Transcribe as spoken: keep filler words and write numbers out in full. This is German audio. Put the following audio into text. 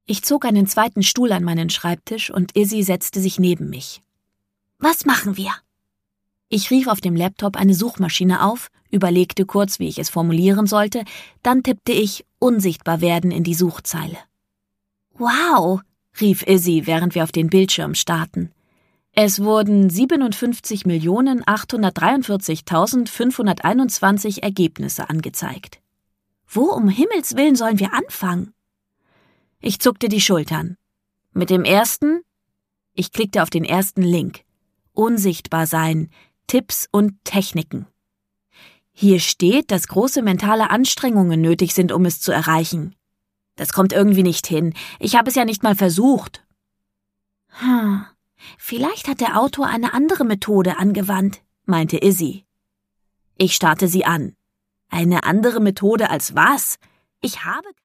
Ich zog einen zweiten Stuhl an meinen Schreibtisch und Izzy setzte sich neben mich. »Was machen wir?« Ich rief auf dem Laptop eine Suchmaschine auf, überlegte kurz, wie ich es formulieren sollte, dann tippte ich »unsichtbar werden« in die Suchzeile. »Wow«, rief Izzy, während wir auf den Bildschirm starrten. Es wurden siebenundfünfzig Millionen achthundertdreiundvierzigtausendfünfhunderteinundzwanzig Ergebnisse angezeigt. Wo um Himmels Willen sollen wir anfangen? Ich zuckte die Schultern. Mit dem ersten? Ich klickte auf den ersten Link. Unsichtbar sein, Tipps und Techniken. Hier steht, dass große mentale Anstrengungen nötig sind, um es zu erreichen. Das kommt irgendwie nicht hin. Ich habe es ja nicht mal versucht. Hm, vielleicht hat der Autor eine andere Methode angewandt, meinte Izzy. Ich starrte sie an. Eine andere Methode als was? Ich habe